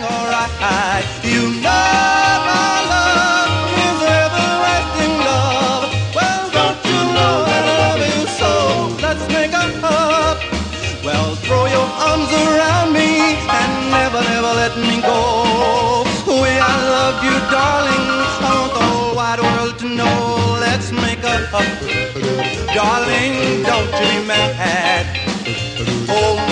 everything alright. You know my love is everlasting love. Well, don't you know I love you so? Let's make up. Well, throw your arms around me and never, never let me go. Way I love you, darling, I want the whole wide world to know. Let's make up. Darling, don't you be mad. Oh,